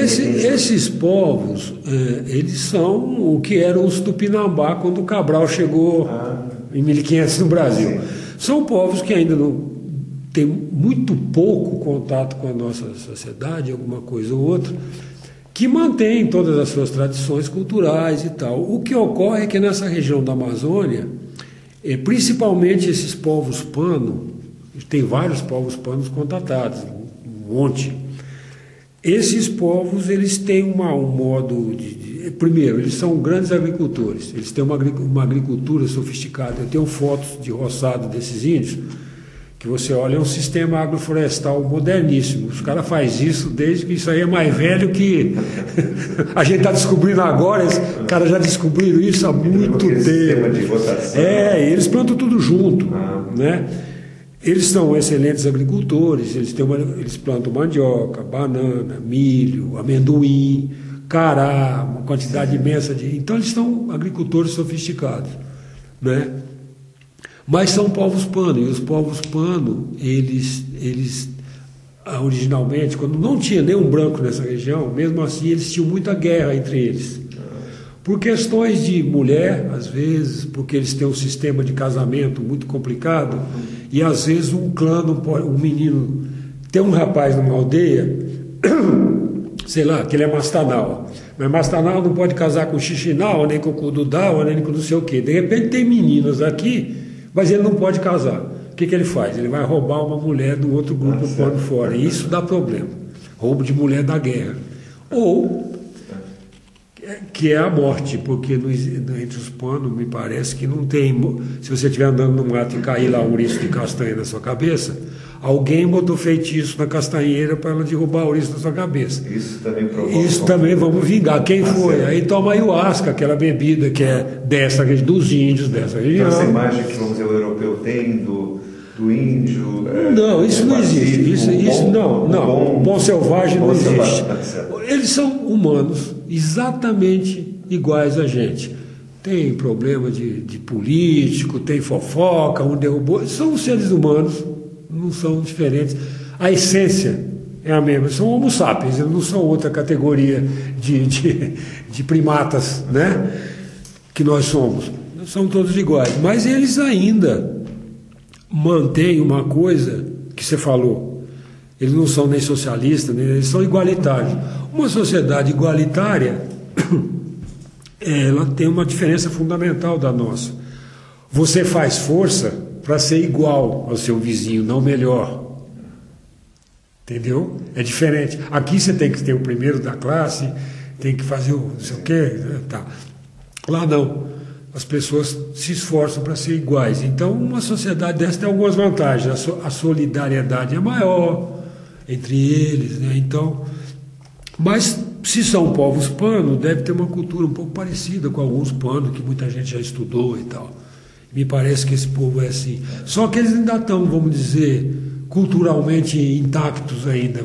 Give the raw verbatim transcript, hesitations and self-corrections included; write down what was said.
esse, esses povos, é, eles são o que eram os Tupinambá quando o Cabral chegou ah. em mil e quinhentos no Brasil. Sim. São povos que ainda não têm muito pouco contato com a nossa sociedade, alguma coisa ou outra, que mantêm todas as suas tradições culturais e tal. O que ocorre é que nessa região da Amazônia, é, principalmente esses povos pano, tem vários povos panos contatados, um monte. Esses povos, eles têm uma, um modo de, de... Primeiro, eles são grandes agricultores, eles têm uma, uma agricultura sofisticada. Eu tenho fotos de roçado desses índios, que você olha, é um sistema agroflorestal moderníssimo. Os caras fazem isso desde que isso aí é mais velho que a gente está descobrindo agora. Os caras já descobriram isso há muito tempo. Sistema de rotação. É, eles plantam tudo junto, ah. né? Eles são excelentes agricultores, eles, têm uma, eles plantam mandioca, banana, milho, amendoim, cará, uma quantidade imensa de... Então eles são agricultores sofisticados, né? Mas são povos pano, e os povos pano, eles, eles originalmente, quando não tinha nenhum branco nessa região, mesmo assim eles tinham muita guerra entre eles. Por questões de mulher, às vezes, porque eles têm um sistema de casamento muito complicado, e às vezes um clã, não pode, um menino, tem um rapaz numa aldeia, sei lá, que ele é Mastanal, mas Mastanal não pode casar com Xixinal, nem com Cududal, nem com não sei o quê. De repente tem meninas aqui, mas ele não pode casar. O que, que ele faz? Ele vai roubar uma mulher do outro grupo ah, pondo fora, e isso dá problema. Roubo de mulher da guerra. Ou... que é a morte, porque no, entre os panos me parece que não tem. Se você estiver andando no mato e cair lá um ouriço de castanha na sua cabeça, alguém botou feitiço na castanheira para ela derrubar o ouriço na sua cabeça. Isso também provoca. Isso também vamos vingar. Quem ah, foi? Certo. Aí toma ayahuasca, aquela bebida que é dessa dos índios, dessa região. Então essa imagem que vamos dizer, o europeu tem do, do índio. É, não, isso é não existe. Isso, isso bom, não, não. Bom, bom selvagem bom não existe. Selvagem. Eles são humanos, exatamente iguais a gente. Tem problema de, de político, tem fofoca, um derrubou. São seres humanos, não são diferentes. A essência é a mesma. São homo sapiens, eles não são outra categoria de, de, de primatas, né? Que nós somos. São todos iguais. Mas eles ainda mantêm uma coisa que você falou. Eles não são nem socialistas, nem, eles são igualitários. Uma sociedade igualitária, ela tem uma diferença fundamental da nossa. Você faz força para ser igual ao seu vizinho, não melhor. Entendeu? É diferente. Aqui você tem que ter o primeiro da classe, tem que fazer o não sei o quê. Tá. Lá não. As pessoas se esforçam para ser iguais. Então, uma sociedade dessa tem algumas vantagens. A, so, a solidariedade é maior entre eles, né? Então, mas se são povos pano, deve ter uma cultura um pouco parecida com alguns panos que muita gente já estudou e tal. Me parece que esse povo é assim. Só que eles ainda estão, vamos dizer, culturalmente intactos ainda.